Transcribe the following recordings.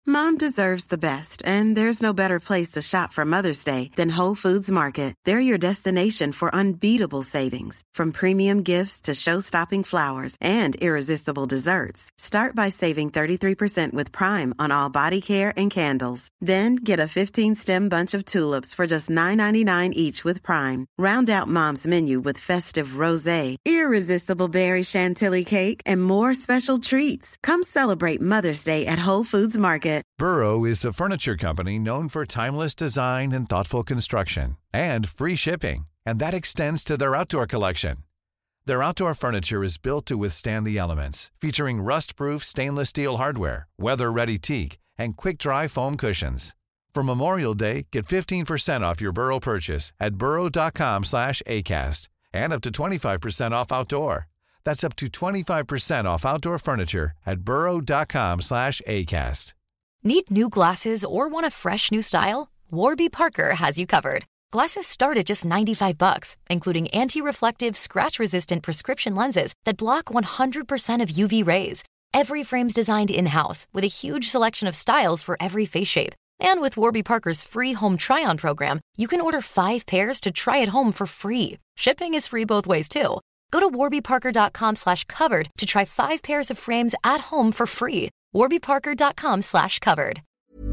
Mom deserves the best, and there's no better place to shop for Mother's Day than Whole Foods Market. They're your destination for unbeatable savings, from premium gifts to show-stopping flowers and irresistible desserts. Start by saving 33% with Prime on all body care and candles. Then get a 15-stem bunch of tulips for just $9.99 each with Prime. Round out Mom's menu with festive rosé, irresistible berry chantilly cake, and more special treats. Come celebrate Mother's Day at Whole Foods Market. Burrow is a furniture company known for timeless design and thoughtful construction, and free shipping, and that extends to their outdoor collection. Their outdoor furniture is built to withstand the elements, featuring rust-proof stainless steel hardware, weather-ready teak, and quick-dry foam cushions. For Memorial Day, get 15% off your Burrow purchase at burrow.com/ACAST, and up to 25% off outdoor. That's up to 25% off outdoor furniture at burrow.com/ACAST. Need new glasses or want a fresh new style? Warby Parker has you covered. Glasses start at just $95, including anti-reflective, scratch-resistant prescription lenses that block 100% of UV rays. Every frame's designed in-house with a huge selection of styles for every face shape. And with Warby Parker's free home try-on program, you can order 5 pairs to try at home for free. Shipping is free both ways, too. Go to warbyparker.com/covered to try 5 pairs of frames at home for free. warbyparker.com/covered.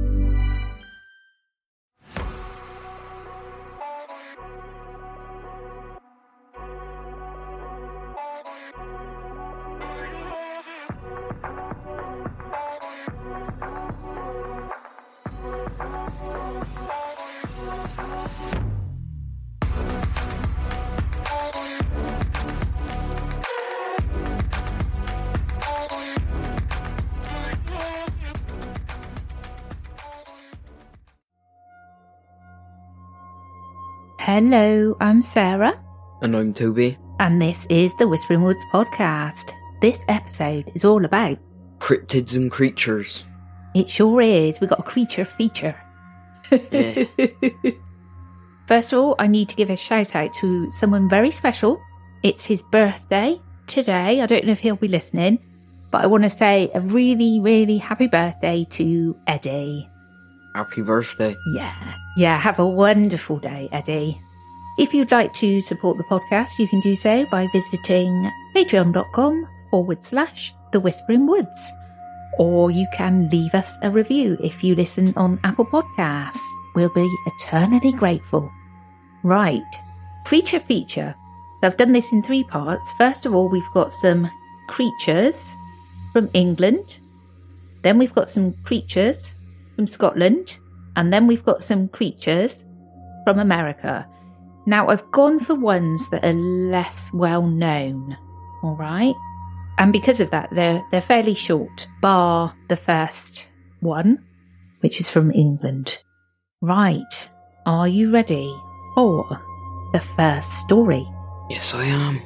Hello, I'm Sarah. And I'm Toby. And this is the Whispering Woods podcast. This episode is all about cryptids and creatures. It sure is. We got a creature feature. Yeah. First of all, I need to give a shout out to someone very special. It's his birthday today. I don't know if he'll be listening, but I want to say a really, really happy birthday to Eddie. Happy birthday. Yeah, have a wonderful day, Eddie. If you'd like to support the podcast, you can do so by visiting patreon.com/The Whispering Woods. Or you can leave us a review if you listen on Apple Podcasts. We'll be eternally grateful. Right, creature feature. So I've done this in 3 parts. First of all, we've got some creatures from England. Then we've got some creatures from Scotland, and then we've got some creatures from America. Now, I've gone for ones that are less well known, all right? And because of that, they're fairly short, bar the first one, which is from England. Right, are you ready for the first story? Yes, I am.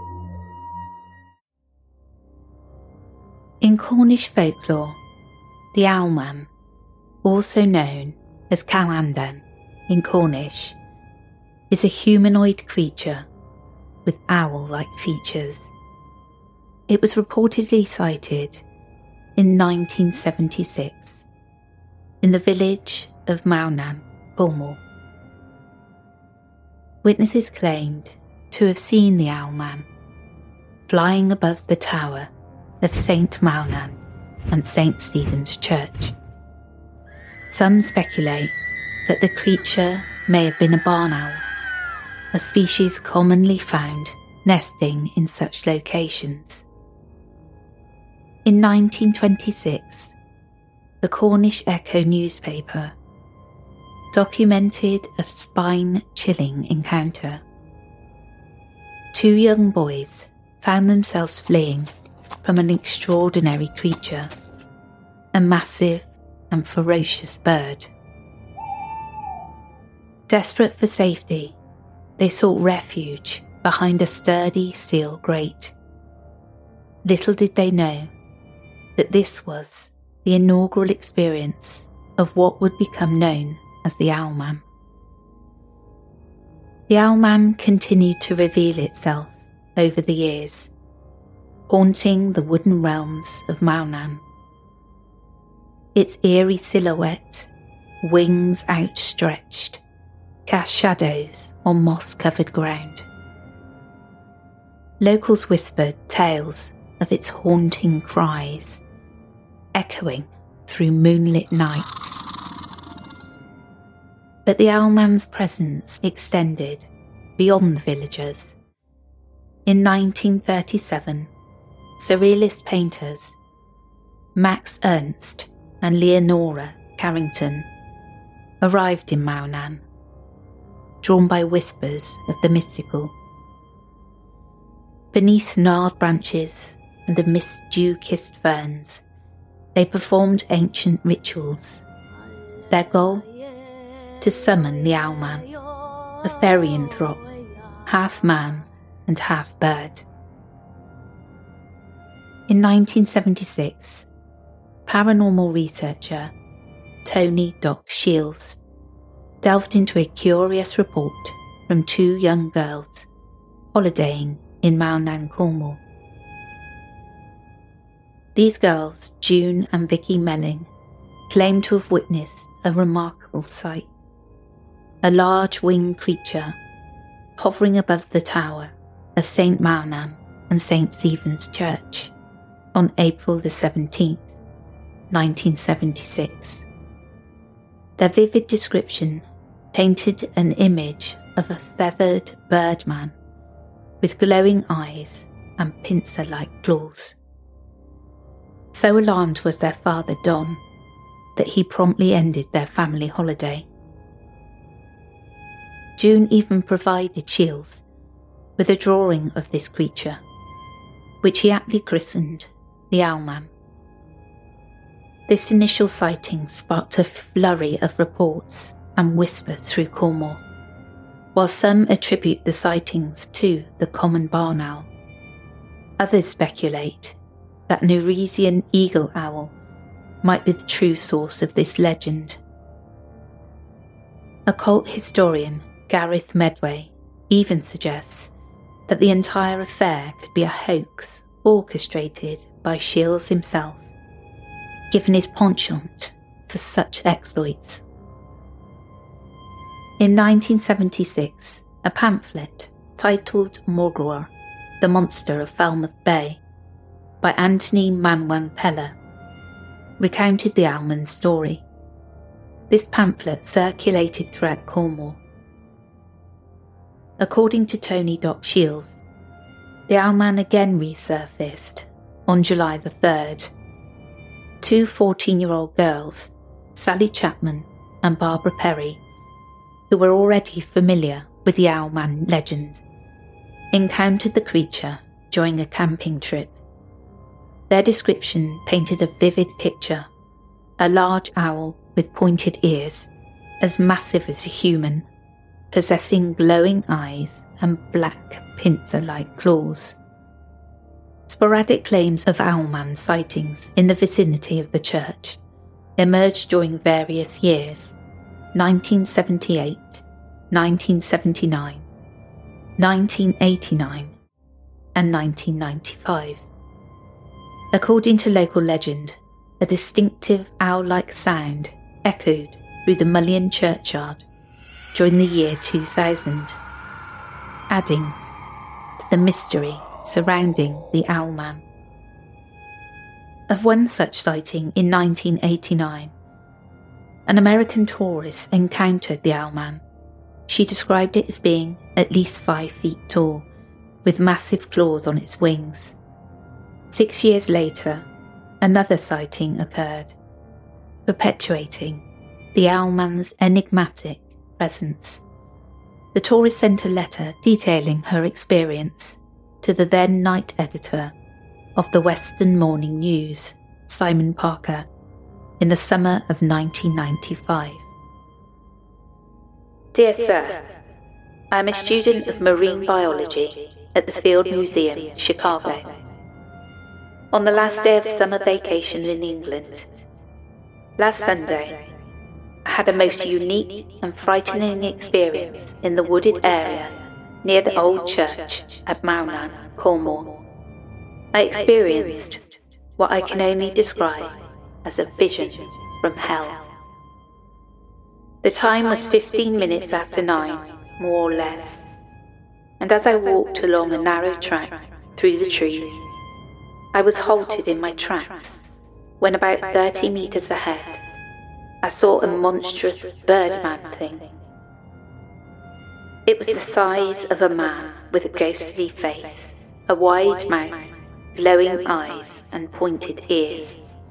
In Cornish folklore, the Owlman, also known as Cowandan in Cornish, is a humanoid creature with owl-like features. It was reportedly sighted in 1976 in the village of Maunan, Cornwall. Witnesses claimed to have seen the Owlman flying above the tower of St Maunan and St Stephen's Church. Some speculate that the creature may have been a barn owl, a species commonly found nesting in such locations. In 1926, the Cornish Echo newspaper documented a spine-chilling encounter. 2 young boys found themselves fleeing from an extraordinary creature, a massive and ferocious bird. Desperate for safety, they sought refuge behind a sturdy steel grate. Little did they know that this was the inaugural experience of what would become known as the Owlman. The Owlman continued to reveal itself over the years, haunting the wooden realms of Maunan. its eerie silhouette, wings outstretched, cast shadows on moss-covered ground. Locals whispered tales of its haunting cries, echoing through moonlit nights. But the Owlman's presence extended beyond the villagers. In 1937, surrealist painters Max Ernst and Leonora Carrington arrived in Maonan, drawn by whispers of the mystical. Beneath gnarled branches and amidst dew-kissed ferns, they performed ancient rituals. Their goal? To summon the Owlman, a therianthrope, half man and half bird. In 1976, paranormal researcher Tony Doc Shields delved into a curious report from two young girls holidaying in Maonan, Cornwall. These girls, June and Vicky Melling, claimed to have witnessed a remarkable sight. A large winged creature hovering above the tower of St Maonan and St Stephen's Church on April the 17th, 1976. Their vivid description painted an image of a feathered birdman with glowing eyes and pincer-like claws. So alarmed was their father, Don, that he promptly ended their family holiday. June even provided Shields with a drawing of this creature, which he aptly christened the Owlman. This initial sighting sparked a flurry of reports and whispers through Cornwall. While some attribute the sightings to the common barn owl, others speculate that Norwegian eagle owl might be the true source of this legend. Occult historian Gareth Medway even suggests that the entire affair could be a hoax orchestrated by Shields himself, given his penchant for such exploits. In 1976, a pamphlet titled Morgawr, The Monster of Falmouth Bay, by Anthony Manwan Peller, recounted the Owlman's story. This pamphlet circulated throughout Cornwall. According to Tony Doc Shields, the Owlman again resurfaced on July the 3rd. Two 14-year-old girls, Sally Chapman and Barbara Perry, who were already familiar with the Owlman legend, encountered the creature during a camping trip. Their description painted a vivid picture: a large owl with pointed ears, as massive as a human, possessing glowing eyes and black pincer-like claws. Sporadic claims of Owlman sightings in the vicinity of the church emerged during various years: 1978, 1979, 1989, and 1995. According to local legend, a distinctive owl-like sound echoed through the Mullion churchyard during the year 2000, adding to the mystery surrounding the Owlman. Of one such sighting in 1989, an American tourist encountered the Owlman. She described it as being at least 5 feet tall, with massive claws on its wings. 6 years later, another sighting occurred, perpetuating the Owlman's enigmatic presence. The tourist sent a letter detailing her experience to the then night editor of the Western Morning News, Simon Parker, in the summer of 1995. Dear Sir, I am a student of marine biology at the Field Museum, Chicago. On the last day of summer vacation in England, last Sunday, I had a most unique and frightening experience in the wooded area near the old church at Maonan, Cornwall. I experienced what I can only describe as a vision from hell. The time was 15 minutes after 9, more or less, and as I walked along a narrow track through the trees, I was halted in my tracks when about 30 meters ahead, I saw a monstrous birdman thing. It was the size of a man with a ghostly face, a wide mouth, glowing eyes and pointed ears.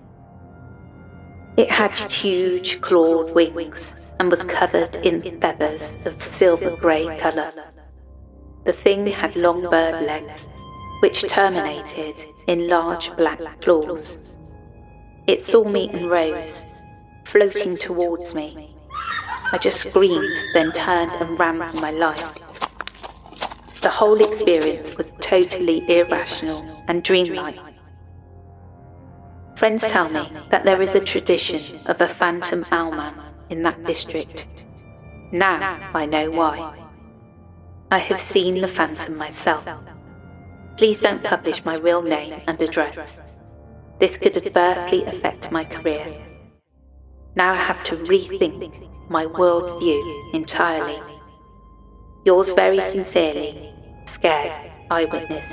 It had huge clawed wings and was covered in feathers of silver-grey colour. The thing had long bird legs, which terminated in large black claws. It saw me and rose, floating towards me. I just screamed, then turned and ran for my life. The whole experience was totally irrational and dreamlike. Friends tell me that there is a tradition of a phantom owlman in that district. Now I know why. I have seen the phantom myself. Please don't publish my real name and address. This could adversely affect my career. Now I have to rethink my worldview entirely. Yours very sincerely, Scared Eyewitness.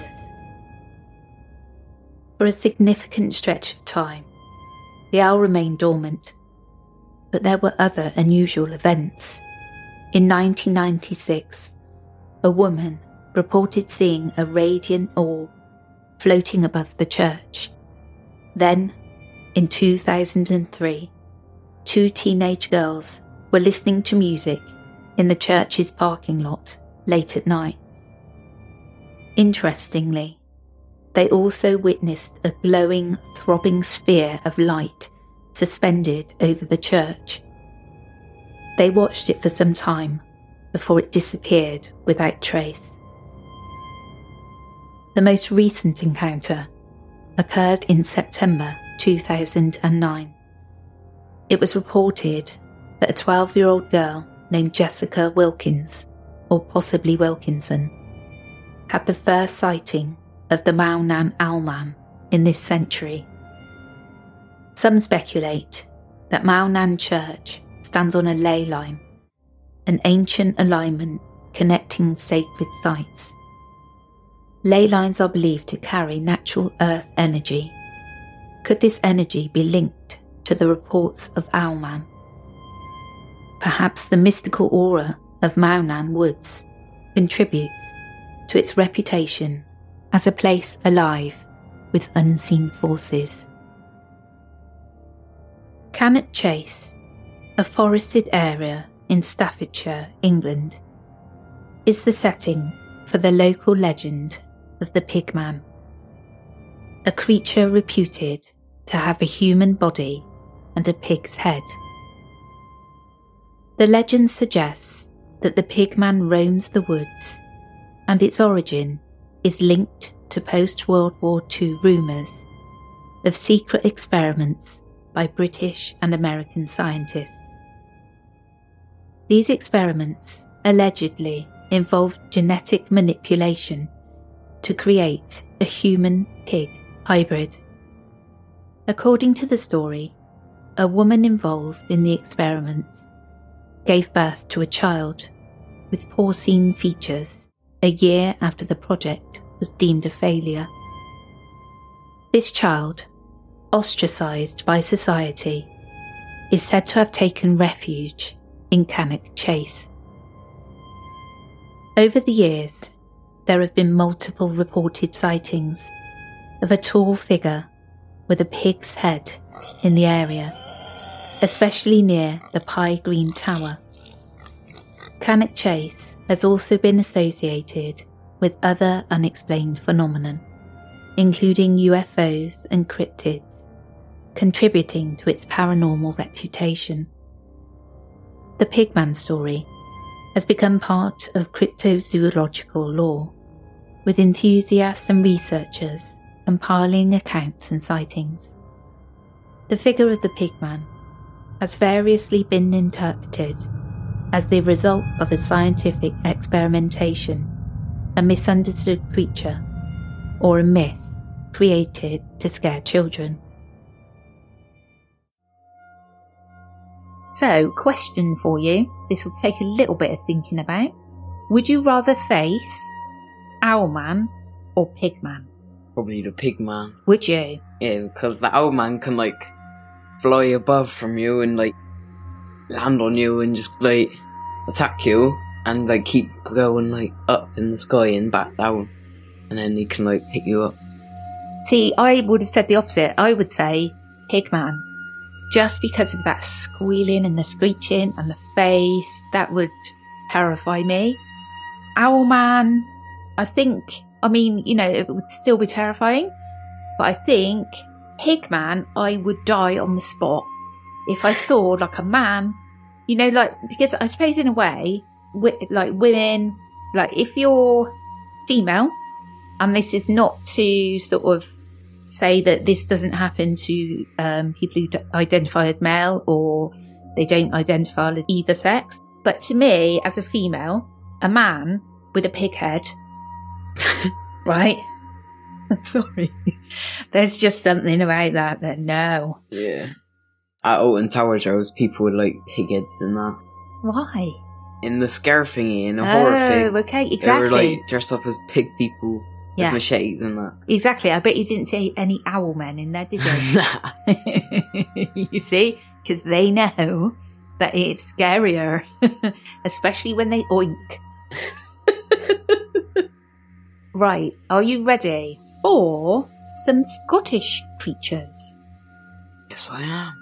For a significant stretch of time, the owl remained dormant, but there were other unusual events. In 1996, a woman reported seeing a radiant orb floating above the church. Then, in 2003, 2 teenage girls were listening to music in the church's parking lot late at night. Interestingly, they also witnessed a glowing, throbbing sphere of light suspended over the church. They watched it for some time before it disappeared without trace. The most recent encounter occurred in September 2009. It was reported that a 12-year-old girl named Jessica Wilkins, or possibly Wilkinson, had the first sighting of the Maonan Owlman in this century. Some speculate that Maonan Church stands on a ley line, an ancient alignment connecting sacred sites. Ley lines are believed to carry natural earth energy. Could this energy be linked to the reports of Owlman? Perhaps the mystical aura of Maonan Woods contributes to its reputation as a place alive with unseen forces. Cannock Chase, a forested area in Staffordshire, England, is the setting for the local legend of the Pigman, a creature reputed to have a human body and a pig's head. The legend suggests that the Pigman roams the woods, and its origin is linked to post-World War II rumours of secret experiments by British and American scientists. These experiments allegedly involved genetic manipulation to create a human-pig hybrid. According to the story, a woman involved in the experiments gave birth to a child with porcine features a year after the project was deemed a failure. This child, ostracised by society, is said to have taken refuge in Cannock Chase. Over the years, there have been multiple reported sightings of a tall figure with a pig's head in the area, especially near the Pye Green Tower. Cannock Chase has also been associated with other unexplained phenomenon, including UFOs and cryptids, contributing to its paranormal reputation. The Pigman story has become part of cryptozoological lore, with enthusiasts and researchers compiling accounts and sightings. The figure of the Pigman has variously been interpreted as the result of a scientific experimentation, a misunderstood creature, or a myth created to scare children. So, question for you. This will take a little bit of thinking about. Would you rather face Owlman or Pigman? Probably the pig man. Would you? Yeah, because the owl man can, like, fly above from you and, like, land on you and just, like, attack you and, like, keep going, like, up in the sky and back down. And then he can, like, pick you up. See, I would have said the opposite. I would say Pigman. Just because of that squealing and the screeching and the face, that would terrify me. Owlman, it would still be terrifying. But I think Pigman, I would die on the spot. If I saw, like, a man, because I suppose in a way, like, women, like, if you're female, and this is not to sort of say that this doesn't happen to people who identify as male or they don't identify as either sex. But to me, as a female, a man with a pig head, right? Sorry. There's just something about that no. Yeah. At Alton Towers, there was people with, like, pig heads and that. Why? In the scare thingy, in the horror thing. Oh, okay, exactly. They were, like, dressed up as pig people. With machetes and that. Exactly. I bet you didn't see any owl men in there, did you? Nah. You see? Because they know that it's scarier. Especially when they oink. Right. Are you ready for some Scottish creatures? Yes, I am.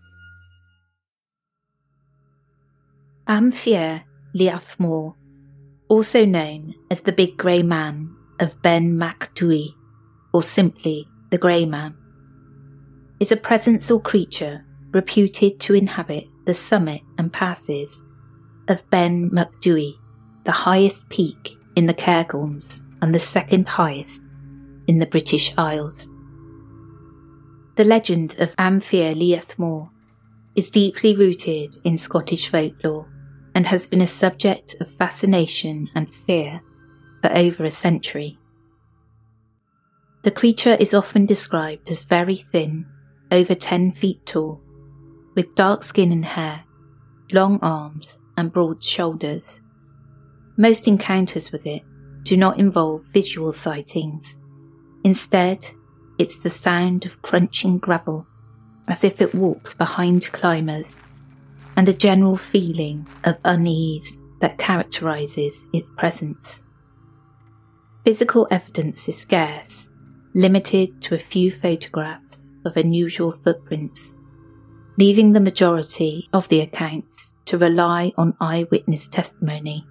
Amphir Liathmore, also known as the Big Grey Man of Ben Macdui, or simply the Grey Man, is a presence or creature reputed to inhabit the summit and passes of Ben Macdui, the highest peak in the Cairngorms and the second highest in the British Isles. The legend of Amphir Liathmore is deeply rooted in Scottish folklore and has been a subject of fascination and fear for over a century. The creature is often described as very thin, over 10 feet tall, with dark skin and hair, long arms and broad shoulders. Most encounters with it do not involve visual sightings. Instead, it's the sound of crunching gravel, as if it walks behind climbers, and a general feeling of unease that characterises its presence. Physical evidence is scarce, limited to a few photographs of unusual footprints, leaving the majority of the accounts to rely on eyewitness testimony.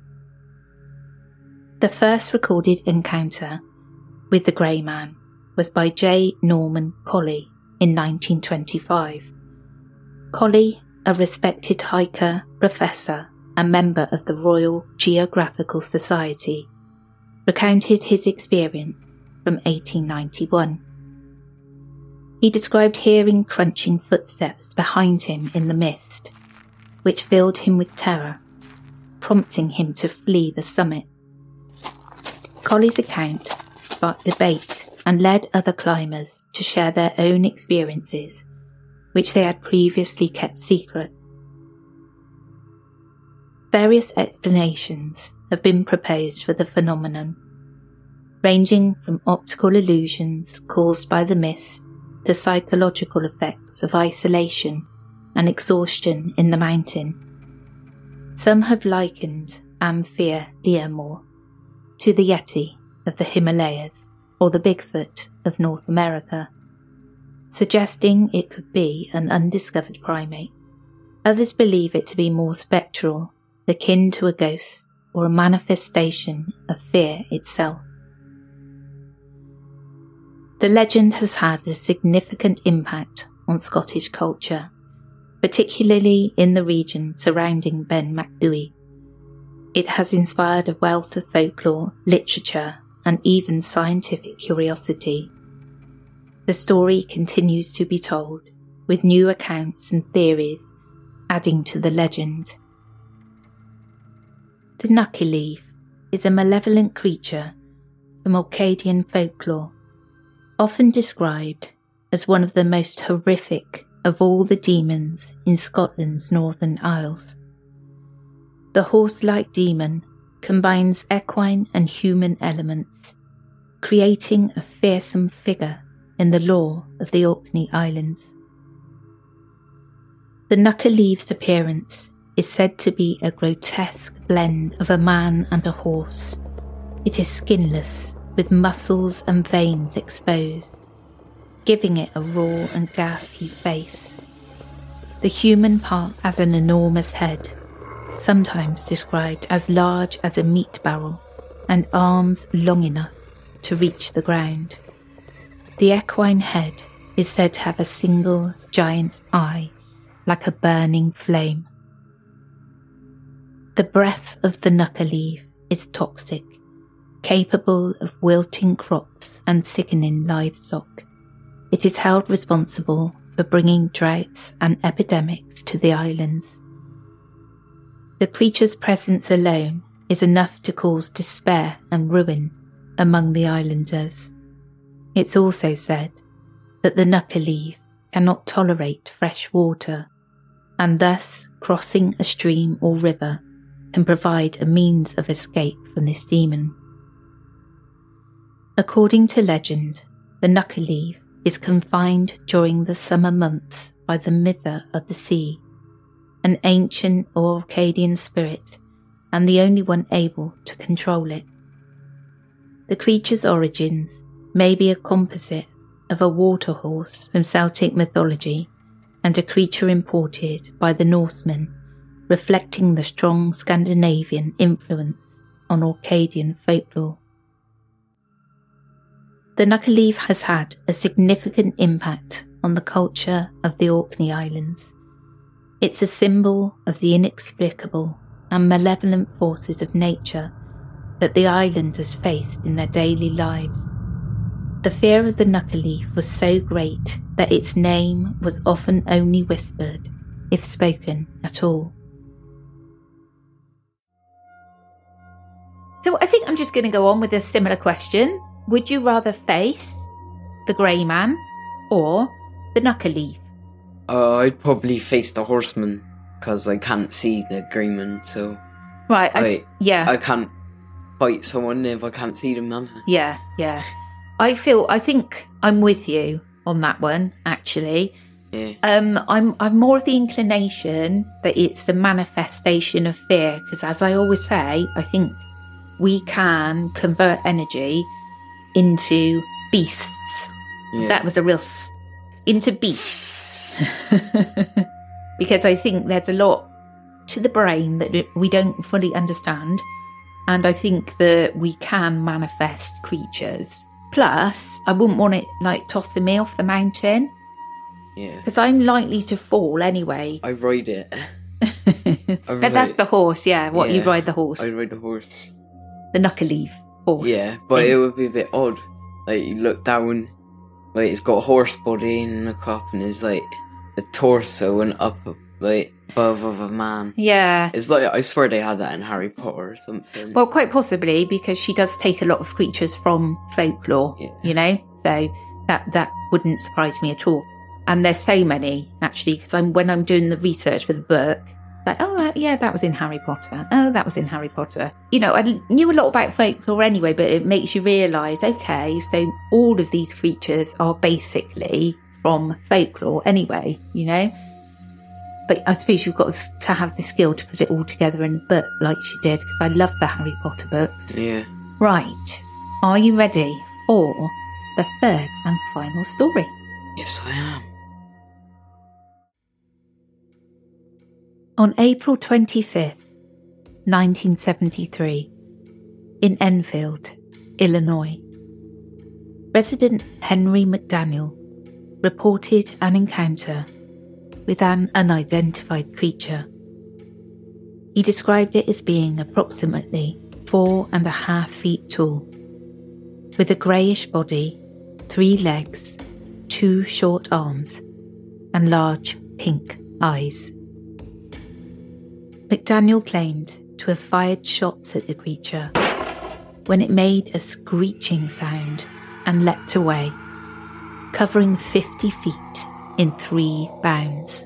The first recorded encounter with the Grey Man was by J. Norman Colley in 1925. Colley, a respected hiker, professor, and member of the Royal Geographical Society, recounted his experience from 1891. He described hearing crunching footsteps behind him in the mist, which filled him with terror, prompting him to flee the summit. Colley's account sparked debate and led other climbers to share their own experiences, which they had previously kept secret. Various explanations have been proposed for the phenomenon, ranging from optical illusions caused by the mist to psychological effects of isolation and exhaustion in the mountain. Some have likened Amphir Liathmore to the Yeti of the Himalayas or the Bigfoot of North America, suggesting it could be an undiscovered primate. Others believe it to be more spectral, akin to a ghost or a manifestation of fear itself. The legend has had a significant impact on Scottish culture, particularly in the region surrounding Ben Macdui. It has inspired a wealth of folklore, literature, and even scientific curiosity. The story continues to be told, with new accounts and theories adding to the legend. The Nuckyleaf is a malevolent creature from Orcadian folklore, often described as one of the most horrific of all the demons in Scotland's Northern Isles. The horse-like demon combines equine and human elements, creating a fearsome figure in the lore of the Orkney Islands. The Nuckerleave's appearance is said to be a grotesque blend of a man and a horse. It is skinless, with muscles and veins exposed, giving it a raw and ghastly face. The human part has an enormous head, sometimes described as large as a meat barrel, and arms long enough to reach the ground. The equine head is said to have a single giant eye, like a burning flame. The breath of the Nuckerleave is toxic, capable of wilting crops and sickening livestock. It is held responsible for bringing droughts and epidemics to the islands. The creature's presence alone is enough to cause despair and ruin among the islanders. It's also said that the Nuckerleave cannot tolerate fresh water, and thus crossing a stream or river can provide a means of escape from this demon. According to legend, the Nuckerleave is confined during the summer months by the Mither of the Sea, an ancient Orcadian spirit and the only one able to control it. The creature's origins may be a composite of a water horse from Celtic mythology and a creature imported by the Norsemen, reflecting the strong Scandinavian influence on Orcadian folklore. The Nuckerleave has had a significant impact on the culture of the Orkney Islands. It's a symbol of the inexplicable and malevolent forces of nature that the islanders faced in their daily lives. The fear of the Nuckerleave was so great that its name was often only whispered, if spoken at all. So I think I'm just going to go on with a similar question. Would you rather face the Grey Man or the Nuckerleave? I'd probably face the horseman, because I can't see the Grey Man, so... Right, I can't fight someone if I can't see them, man. Yeah. I think I'm with you on that one, actually. Yeah. I'm more of the inclination that it's the manifestation of fear, because as I always say, I think we can convert energy into beasts. Yeah. That was a real... into beasts. Because I think there's a lot to the brain that we don't fully understand. And I think that we can manifest creatures. Plus, I wouldn't want it tossing me off the mountain. Yeah. Because I'm likely to fall anyway. I ride it. But that's the horse, yeah. You ride the horse? I ride the horse. The Nuckerleave horse. Yeah, but it would be a bit odd. You look down, it's got a horse body and look up and it's the torso and up above of a man. Yeah. It's I swear they had that in Harry Potter or something. Well, quite possibly, because she does take a lot of creatures from folklore, so that wouldn't surprise me at all. And there's so many, actually, because when I'm doing the research for the book, that was in Harry Potter. Oh, that was in Harry Potter. I knew a lot about folklore anyway, but it makes you realise, okay, so all of these creatures are basically from folklore anyway, But I suppose you've got to have the skill to put it all together in a book like she did, because I love the Harry Potter books. Yeah. Right. Are you ready for the third and final story? Yes, I am. On April 25th, 1973, in Enfield, Illinois, resident Henry McDaniel reported an encounter with an unidentified creature. He described it as being approximately 4.5 feet tall, with a greyish body, 3 legs, 2 short arms, and large pink eyes. McDaniel claimed to have fired shots at the creature when it made a screeching sound and leapt away, covering 50 feet in 3 bounds.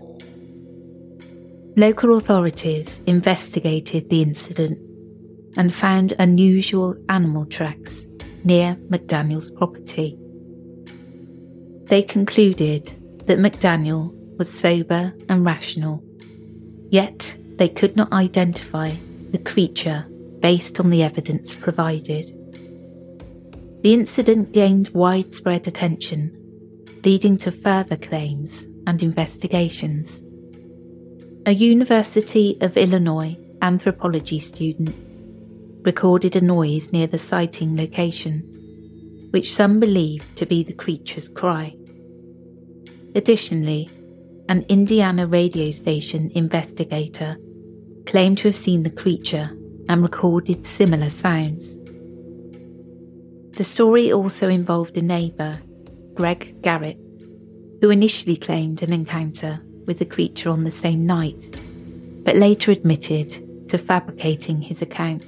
Local authorities investigated the incident and found unusual animal tracks near McDaniel's property. They concluded that McDaniel was sober and rational, yet they could not identify the creature based on the evidence provided. The incident gained widespread attention, leading to further claims and investigations. A University of Illinois anthropology student recorded a noise near the sighting location, which some believe to be the creature's cry. Additionally, an Indiana radio station investigator claimed to have seen the creature and recorded similar sounds. The story also involved a neighbour, Greg Garrett, who initially claimed an encounter with the creature on the same night, but later admitted to fabricating his account.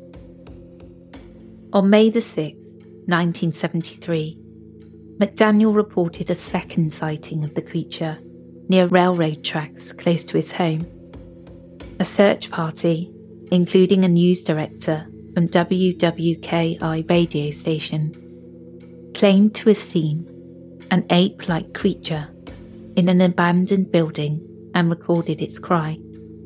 On May the 6th, 1973, McDaniel reported a second sighting of the creature near railroad tracks close to his home. A search party, including a news director from WWKI radio station, claimed to have seen an ape-like creature in an abandoned building and recorded its cry.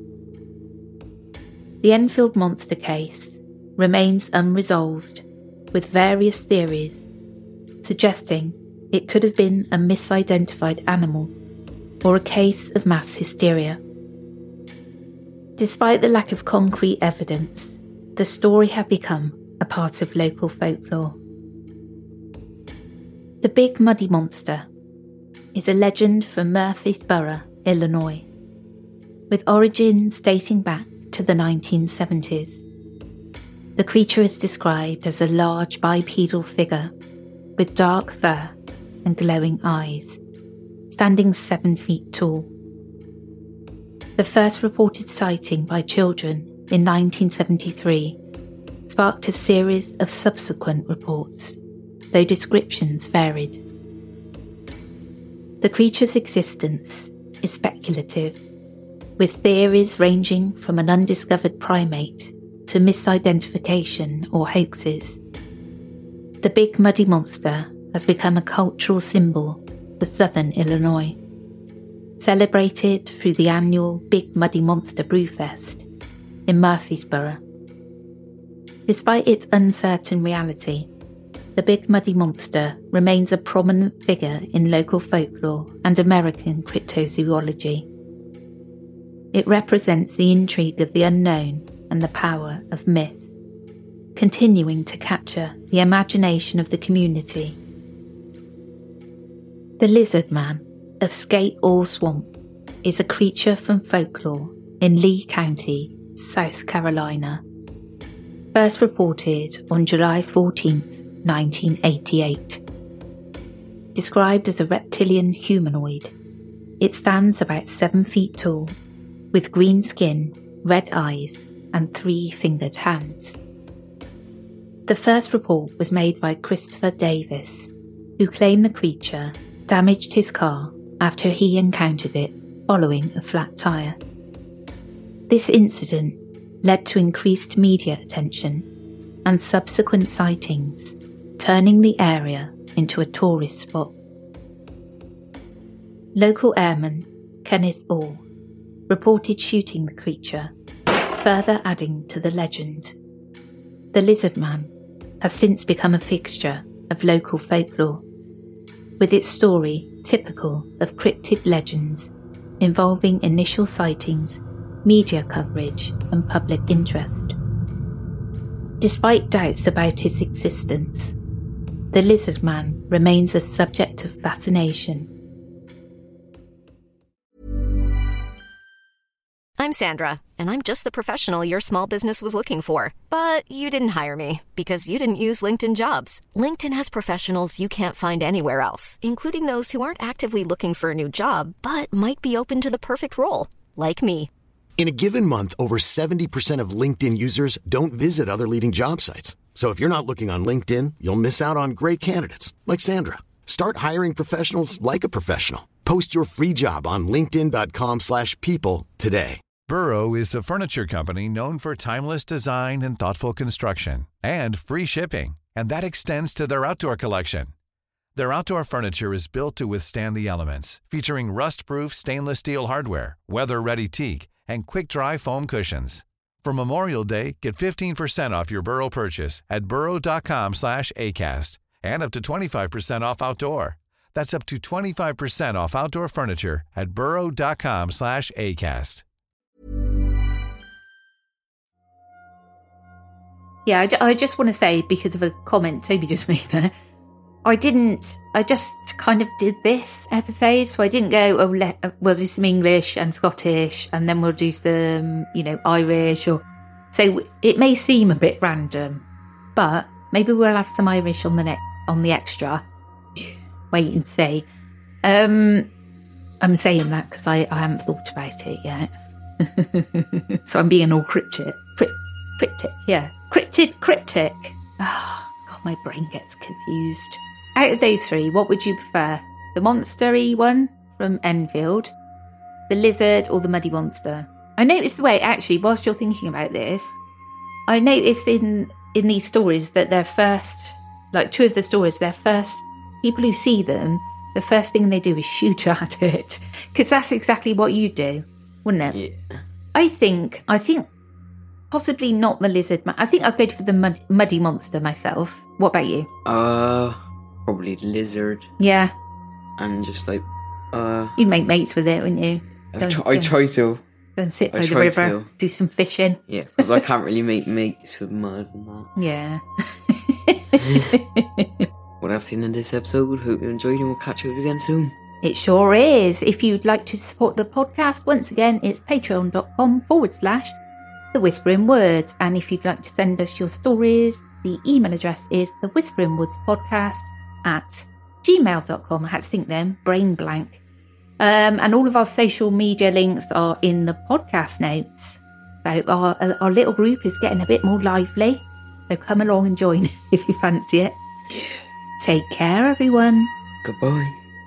The Enfield monster case remains unresolved, with various theories suggesting it could have been a misidentified animal or a case of mass hysteria. Despite the lack of concrete evidence, the story has become a part of local folklore. The Big Muddy Monster is a legend from Murfreesboro, Illinois, with origins dating back to the 1970s. The creature is described as a large bipedal figure with dark fur and glowing eyes, standing 7 feet tall. The first reported sighting by children in 1973 sparked a series of subsequent reports, though descriptions varied. The creature's existence is speculative, with theories ranging from an undiscovered primate to misidentification or hoaxes. The Big Muddy Monster has become a cultural symbol for southern Illinois, celebrated through the annual Big Muddy Monster Brewfest in Murfreesboro. Despite its uncertain reality, the Big Muddy Monster remains a prominent figure in local folklore and American cryptozoology. It represents the intrigue of the unknown and the power of myth, continuing to capture the imagination of the community. The Lizard Man of Skate All Swamp is a creature from folklore in Lee County, South Carolina, first reported on July 14th, 1988. Described as a reptilian humanoid, it stands about 7 feet tall, with green skin, red eyes, and 3-fingered hands. The first report was made by Christopher Davis, who claimed the creature damaged his car after he encountered it following a flat tyre. This incident led to increased media attention and subsequent sightings, turning the area into a tourist spot. Local airman Kenneth Orr reported shooting the creature, further adding to the legend. The Lizard Man has since become a fixture of local folklore, with its story typical of cryptid legends involving initial sightings, media coverage, and public interest. Despite doubts about its existence, the Lizard Man remains a subject of fascination. I'm Sandra, and I'm just the professional your small business was looking for. But you didn't hire me because you didn't use LinkedIn Jobs. LinkedIn has professionals you can't find anywhere else, including those who aren't actively looking for a new job, but might be open to the perfect role, like me. In a given month, over 70% of LinkedIn users don't visit other leading job sites. So if you're not looking on LinkedIn, you'll miss out on great candidates like Sandra. Start hiring professionals like a professional. Post your free job on linkedin.com/people today. Burrow is a furniture company known for timeless design and thoughtful construction, and free shipping, and that extends to their outdoor collection. Their outdoor furniture is built to withstand the elements, featuring rust-proof stainless steel hardware, weather-ready teak, and quick-dry foam cushions. For Memorial Day, get 15% off your Burrow purchase at burrow.com/ACAST and up to 25% off outdoor. That's up to 25% off outdoor furniture at burrow.com/ACAST. Yeah, I just want to say, because of a comment Toby just made there, I just kind of did this episode, so I didn't go, we'll do some English and Scottish, and then we'll do some, Irish, or so it may seem a bit random, but maybe we'll have some Irish on the extra. Wait and see. I'm saying that because I haven't thought about it yet. So I'm being all cryptic. Cryptic. Oh, God, my brain gets confused. Out of those three, what would you prefer? The monster-y one from Enfield, the lizard, or the muddy monster? I noticed the way, actually, whilst you're thinking about this, I noticed in these stories that their first, like two of the stories, their first, people who see them, the first thing they do is shoot at it. Because that's exactly what you do, wouldn't it? Yeah. I think possibly not the lizard. I think I'd go for the muddy monster myself. What about you? Probably the lizard. Yeah. And just like, you'd make mates with it, wouldn't you? I try to. Go and sit by the river, do some fishing. Yeah, because I can't really make mates with mud and that. Yeah. What I've seen in this episode, hope you enjoyed, and we'll catch you again soon. It sure is. If you'd like to support the podcast, once again, it's patreon.com/The Whispering Words. And if you'd like to send us your stories, the email address is thewhisperingwoodspodcast@gmail.com. I had to think then, brain blank. And all of our social media links are in the podcast notes. So our little group is getting a bit more lively. So come along and join if you fancy it. Take care, everyone. Goodbye.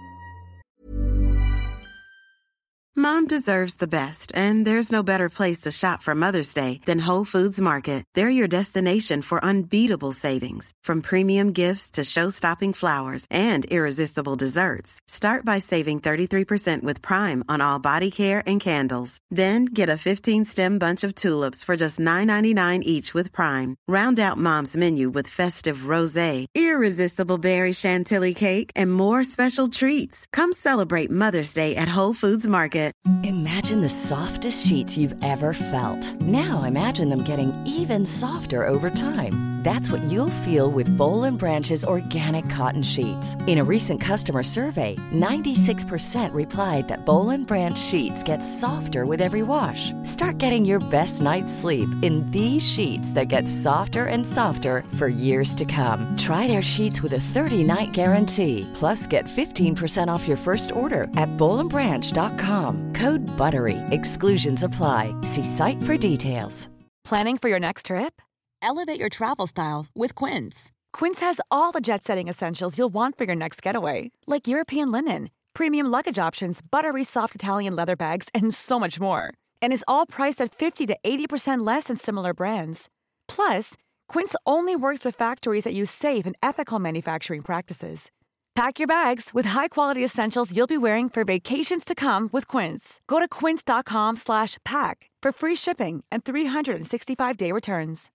Mom deserves the best, and there's no better place to shop for Mother's Day than Whole Foods Market. They're your destination for unbeatable savings, from premium gifts to show-stopping flowers and irresistible desserts. Start by saving 33% with Prime on all body care and candles. Then get a 15-stem bunch of tulips for just $9.99 each with Prime. Round out Mom's menu with festive rosé, irresistible berry chantilly cake, and more special treats. Come celebrate Mother's Day at Whole Foods Market. Imagine the softest sheets you've ever felt. Now imagine them getting even softer over time. That's what you'll feel with Boll & Branch's organic cotton sheets. In a recent customer survey, 96% replied that Boll & Branch sheets get softer with every wash. Start getting your best night's sleep in these sheets that get softer and softer for years to come. Try their sheets with a 30-night guarantee. Plus, get 15% off your first order at bollandbranch.com. Code BUTTERY. Exclusions apply. See site for details. Planning for your next trip? Elevate your travel style with Quince. Quince has all the jet-setting essentials you'll want for your next getaway, like European linen, premium luggage options, buttery soft Italian leather bags, and so much more. And is all priced at 50 to 80% less than similar brands. Plus, Quince only works with factories that use safe and ethical manufacturing practices. Pack your bags with high-quality essentials you'll be wearing for vacations to come with Quince. Go to quince.com/pack for free shipping and 365-day returns.